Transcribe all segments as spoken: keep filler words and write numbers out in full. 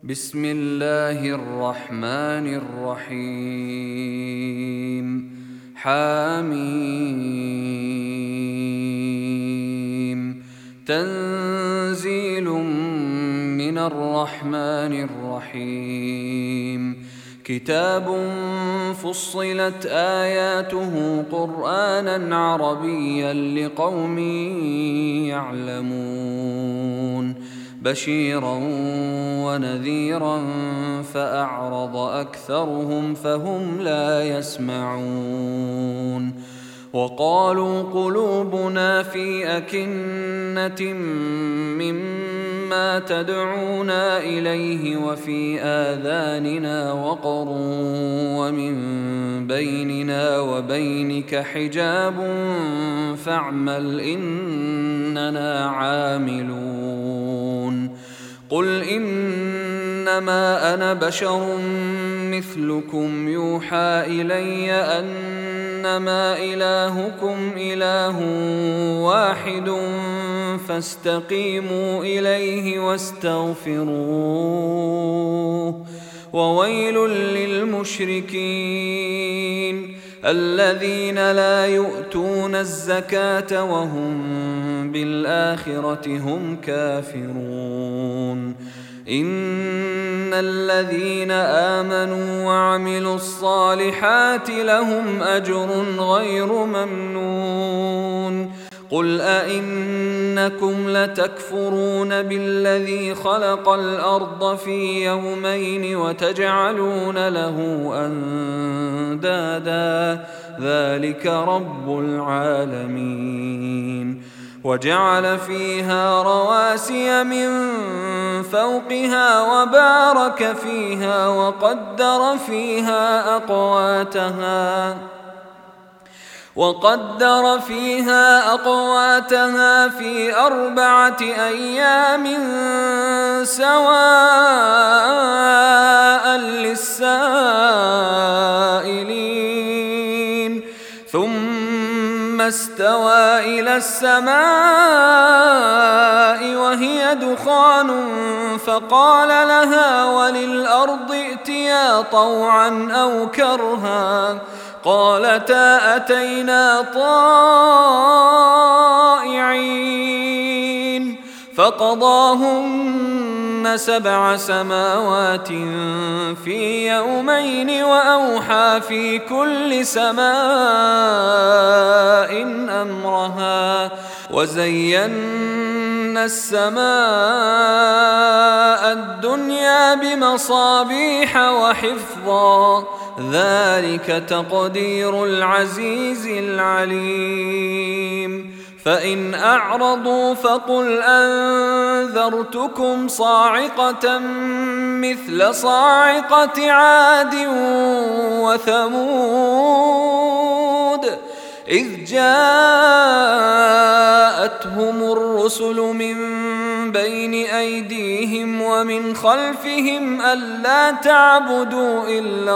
بسم الله الرحمن الرحيم. حميم. تنزيل من الرحمن الرحيم. كتاب فصلت آياته قرآنا عربيا لقوم يعلمون بشيرا ونذيرا فأعرض أكثرهم فهم لا يسمعون. وقالوا قلوبنا في أكنة مما تدعونا إليه وفي آذاننا وقر ومن بيننا وبينك حجاب فاعمل إننا عاملون. قل إنما أنا بشر مثلكم يوحى إلي أنما إلهكم إله واحد فاستقيموا إليه واستغفروه. وويل للمشركين الذين لا يؤتون الزكاة وهم بالآخرة هم كافرون. إن الذين آمنوا وعملوا الصالحات لهم أجر غير ممنون. قل أئنكم لتكفرون بالذي خلق الأرض في يومين وتجعلون له أندادا ذلك رب العالمين. وجعل فيها رواسي من فوقها وبارك فيها وقدر فيها أقواتها وقدر فيها أقواتها في أربعة أيام سواء للسائلين. ثم استوى إلى السماء وهي دخان فقال لها وللأرض ائتيا طوعا أو كرها قالتا أتينا طائعين. فقضاهن سبع سماوات في يومين وأوحى في كل سماء أمرها وزينا السماء الدنيا بمصابيح وحفظا ذلك تقدير العزيز العليم. فإن أعرضوا فقل أنذرتكم صاعقة مثل صاعقة عاد وثمود إذ جاءتهم الرسل من بين أيديهم ومن خلفهم ألا تعبدوا إلا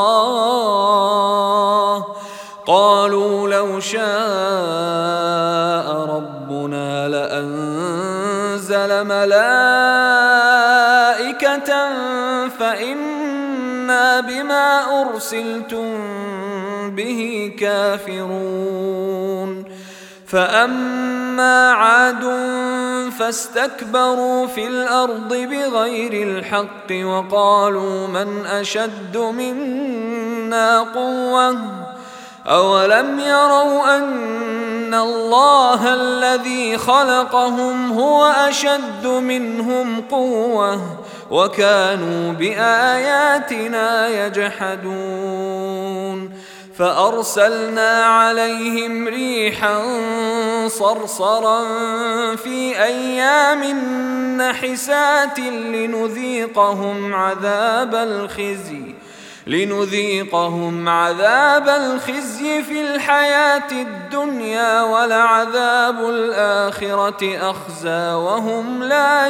الله قالوا لو شاء ربنا لأنزل ملائكة فإنا بما أرسلتم به كافرون. فأما عاد فاستكبروا في الأرض بغير الحق وقالوا من أشد منا قوة أولم يروا أن الله الذي خلقهم هو أشد منهم قوة وكانوا بآياتنا يجحدون. فأرسلنا عليهم ريحا صرصرا في أيام نحسات لنذيقهم عذاب الخزي لنذيقهم عذاب الخزي في الحياة الدنيا ولعذاب الآخرة أخزى وهم لا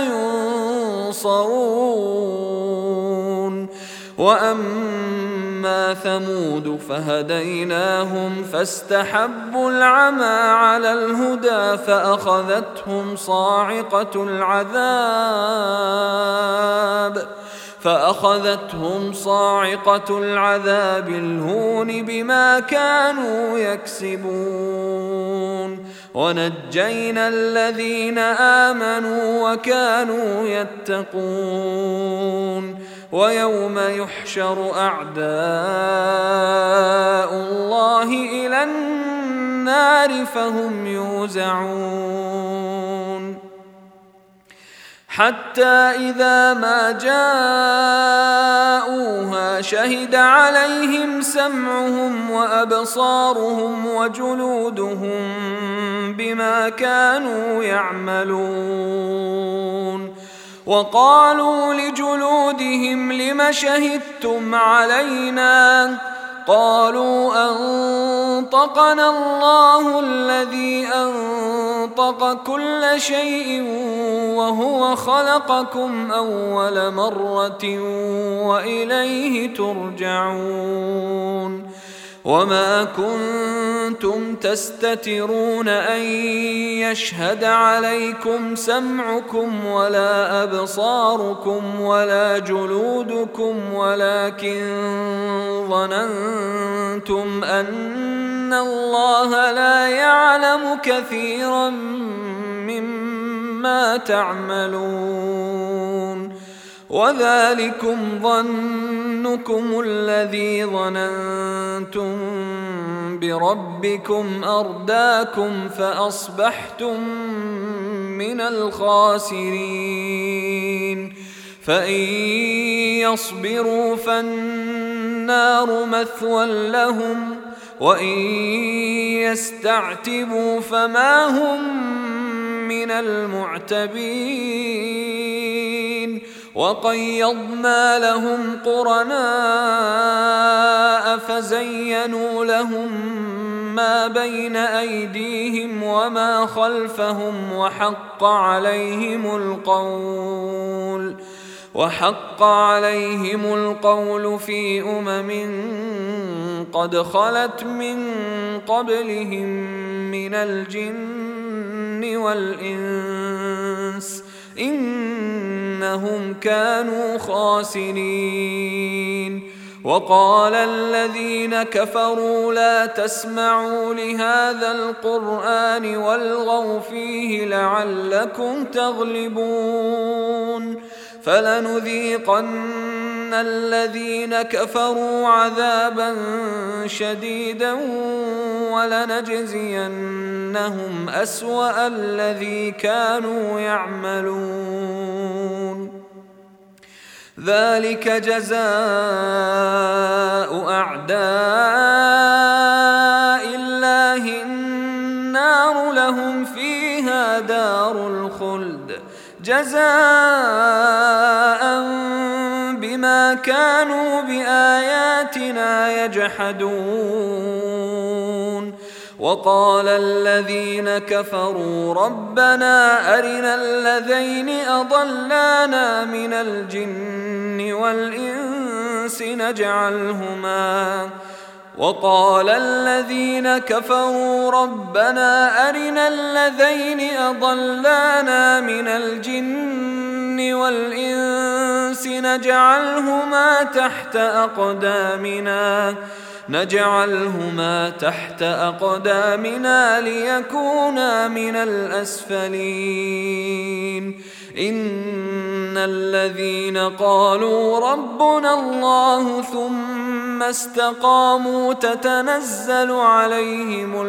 ينصرون. وأما ثمود فهديناهم فاستحبوا العمى على الهدى فأخذتهم صاعقة العذاب فأخذتهم صاعقة العذاب الهون بما كانوا يكسبون ونجينا الذين آمنوا وكانوا يتقون ويوم يحشر أعداء الله إلى النار فهم يوزعون حتى إذا ما جاءوها شهد عليهم سمعهم وأبصارهم وجلودهم بما كانوا يعملون وقالوا لجلودهم لم شهدتم علينا قالوا أنطقنا الله الذي أنطق كل شيء وهو خلقكم أول مرة وإليه ترجعون وما كنتم تستترون أن يشهد عليكم سمعكم ولا أبصاركم ولا جلودكم ولكن ظننتم أن الله لا يعلم كثيرا مما تعملون وذلكم ظنكم الذي ظننتم بربكم أرداكم فأصبحتم من الخاسرين فإن يصبروا فالنار مثوى لهم وإن يستعتبوا فما هم من المعتبين وقيضنا لهم قرناء فزينوا لهم ما بين أيديهم وما خلفهم وحق عليهم القول وحق عليهم القول في أمم قد خلت من قبلهم من الجن والإنس إنهم كانوا خاسرين وقال الذين كفروا لا تسمعوا لهذا القرآن والغوا فيه لعلكم تغلبون فلنذيقن الذين كفروا عذابا شديدا ولنجزينهم أسوأ الذي كانوا يعملون ذلك جزاء أعداء الله النار لهم فيها دار الخلد جزاء بما كانوا بآياتنا يجحدون وقال الذين كفروا ربنا أرنا الذين أضلانا من الجن والإنس نجعلهما وقال الذين كفروا ربنا أرنا الذين أضلانا من الجن والإنس نجعلهما تحت أقدامنا نجعلهما تحت أقدامنا ليكونا من الأسفلين إن الذين قالوا ربنا الله ثم استقاموا تتنزل عليهم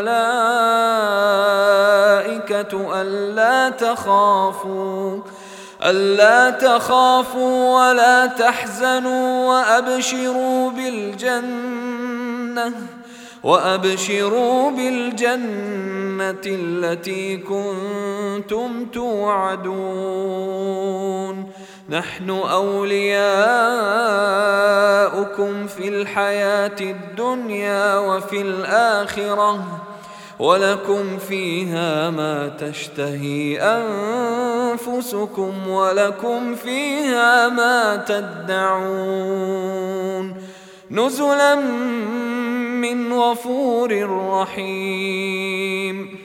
الملائكة ألا تخافوا ألا تخافوا ولا تحزنوا وأبشروا بالجنة وأبشروا بالجنة التي كنتم توعدون نحن أولياؤكم في الحياة الدنيا وفي الآخرة ولكم فيها ما تشتهي أنفسكم ولكم فيها ما تدعون نزلا من غفور رحيم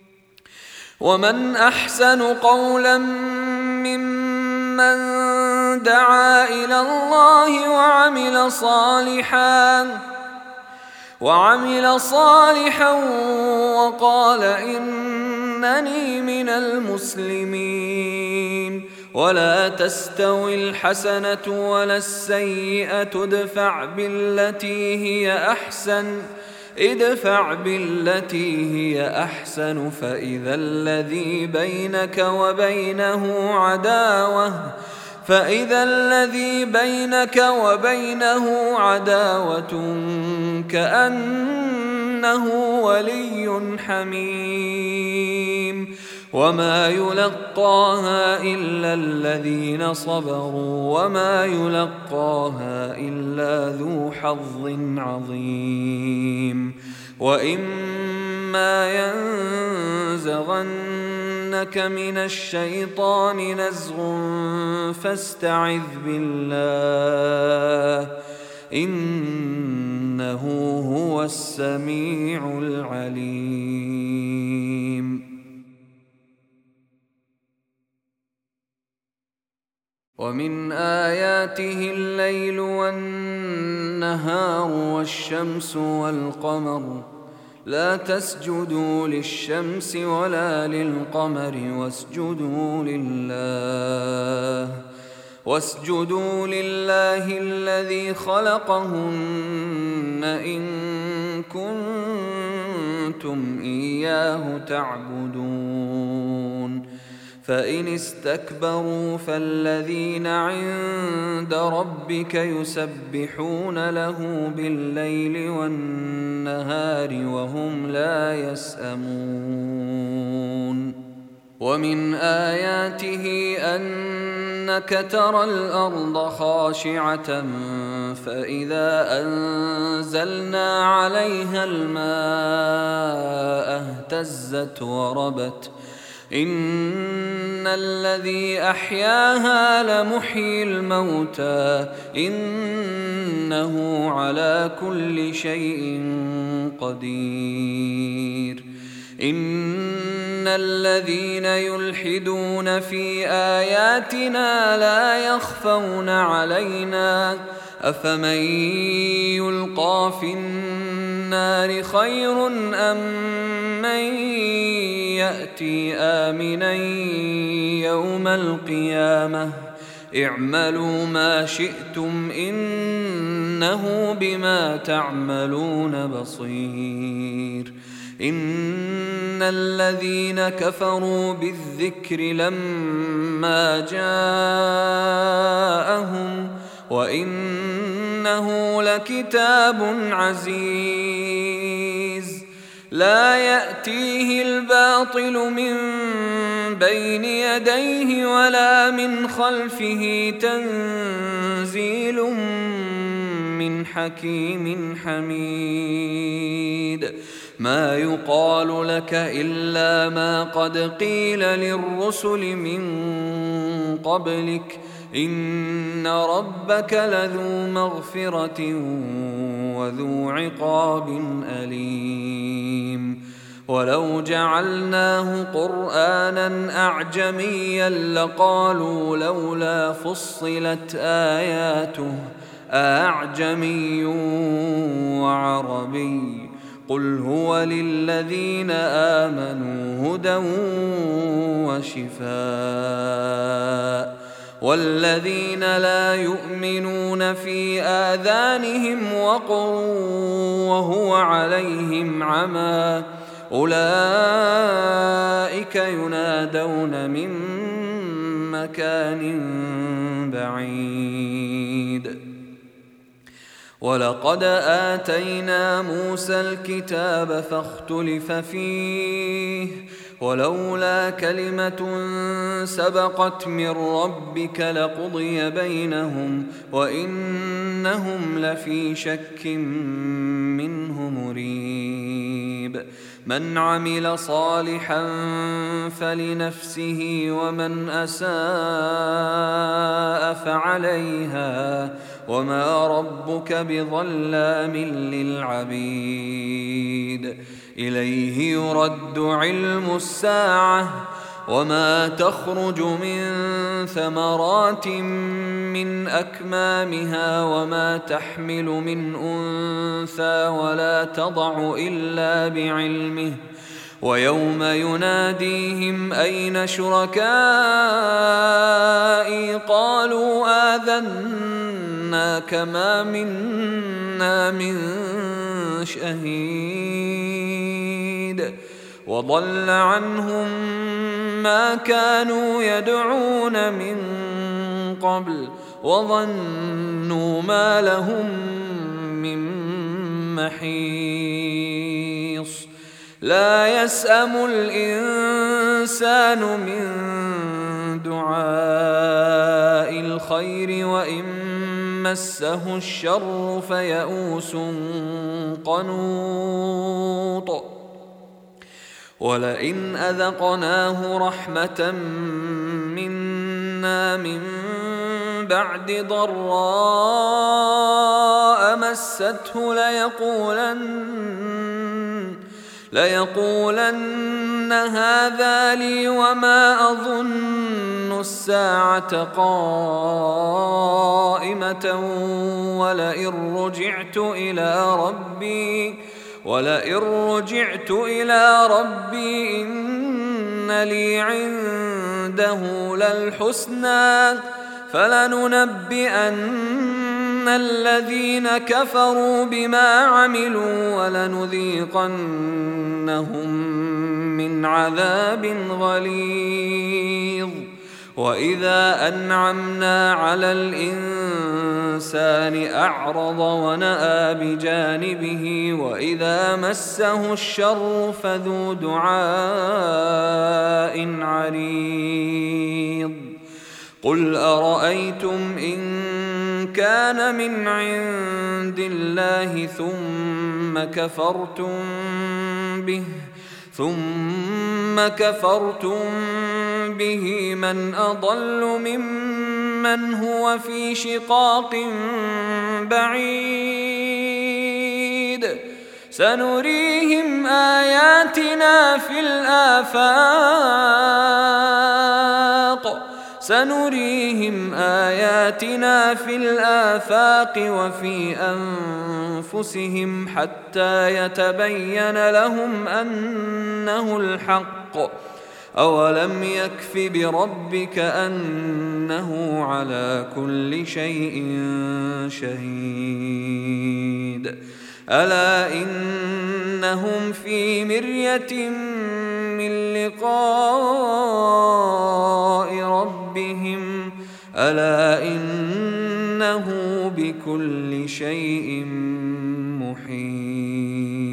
ومن أحسن قولا ممن دعا إلى الله وعمل صالحا وعمل صالحا وقال إنني من المسلمين ولا تستوي الحسنة ولا السيئة ادفع بالتي هي أحسن ادفع بالتي هي أحسن فإذا الذي بينك وبينه عداوة فإذا الذي بينك وبينه عداوة كأنه ولي حميم وما يلقاها إلا الذين صبروا وما يلقاها إلا ذو حظ عظيم وإما ينزغنك من الشيطان نزغ فاستعذ بالله إنه هو السميع العليم. ومن آياته الليل والنهار والشمس والقمر لا تسجدوا للشمس ولا للقمر واسجدوا لله واسجدوا لله الذي خلقهن إن كنتم إياه تعبدون فإن استكبروا فالذين عند ربك يسبحون له بالليل والنهار وهم لا يسأمون. ومن آياته أنك ترى الأرض خاشعة فإذا أنزلنا عليها الماء اهتزت وربت إن الذي أحياها لمحيي الموتى إنه على كل شيء قدير. إن الذين يلحدون في آياتنا لا يخفون علينا أفمن يلقى في النار خير أم من يأتي آمنا يوم القيامة اعملوا ما شئتم إنه بما تعملون بصير. إن الذين كفروا بالذكر لما جاءهم وإنه لكتاب عزيز لا يأتيه الباطل من بين يديه ولا من خلفه تنزيل من حكيم حميد. ما يقال لك إلا ما قد قيل للرسل من قبلك إن ربك لذو مغفرة وذو عقاب أليم. ولو جعلناه قرآنا أعجميا لقالوا لولا فصلت آياته أعجمي وعربي قل هو للذين آمنوا هدى وشفاء والذين لا يؤمنون في آذانهم وقر وهو عليهم عمى أولئك ينادون من مكان بعيد. ولقد آتينا موسى الكتاب فاختلف فيه ولولا كلمة سبقت من ربك لقضي بينهم وإنهم لفي شك منه مريب. من عمل صالحا فلنفسه ومن أساء فعليها وما ربك بظلام للعبيد. إليه يرد علم الساعة وما تخرج من ثمرات من أكمامها وما تحمل من أنثى ولا تضع إلا بعلمه ويوم يناديهم أين شركائي قالوا آذناك ما منا من شهيد وضل عنهم ما كانوا يدعون من قبل وظنوا ما لهم من محيص لا يسأم الإنسان من دعاء الخير وإن مسه الشر فيئوس قنوط ولئن أذقناه رحمة منا من بعد ضراء مسته ليقولن ليقولن هذا لي وما أظن الساعة قائمة ولئن رجعت إلى ربي ولئن رجعت إلى ربي إن لي عنده للحسنى فلننبئن الذين كفروا بما عملوا ولنذيقنهم من عذاب غليظ وإذا أنعمنا على الإنسان أعرض ونأى بجانبه وإذا مسه الشر فذو دعاء عريض قل أرأيتم إن كان من عند الله ثم كفرتم به ثم كفرتم به من أضل ممن هو في شقاق بعيد سنريهم آياتنا في الآفاق سنريهم آياتنا في الآفاق وفي أنفسهم حتى يتبين لهم أنه الحق أولم يكف بربك أنه على كل شيء شهيد ألا إنهم في مرية من لقاء ربهم ألا إنه بكل شيء محيط